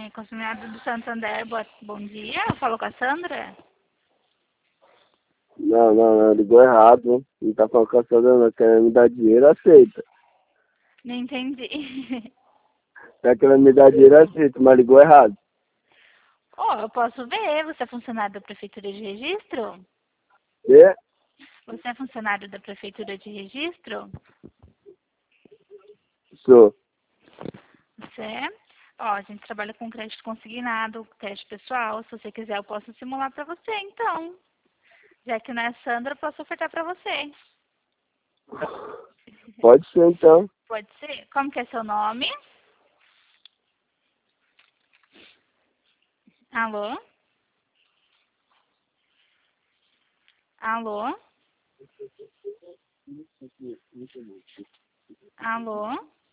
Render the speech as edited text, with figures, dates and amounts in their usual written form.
Consignado do Santander, bom dia. Eu falo com a Sandra. Não, ligou errado. Não tá falando com a Sandra, não. Querendo me dar dinheiro, aceita. Não entendi. Tá querendo me dar dinheiro, aceita, mas ligou errado. Oh, eu posso ver. Você é funcionário da Prefeitura de Registro? E? Você é funcionário da Prefeitura de Registro? Sou. Você é? Ó, a gente trabalha com crédito consignado, teste pessoal. Se você quiser, eu posso simular para você, então. Já que não é a Sandra, eu posso ofertar para você. Pode ser, então. Pode ser? Como que é seu nome? Alô? Alô? Alô?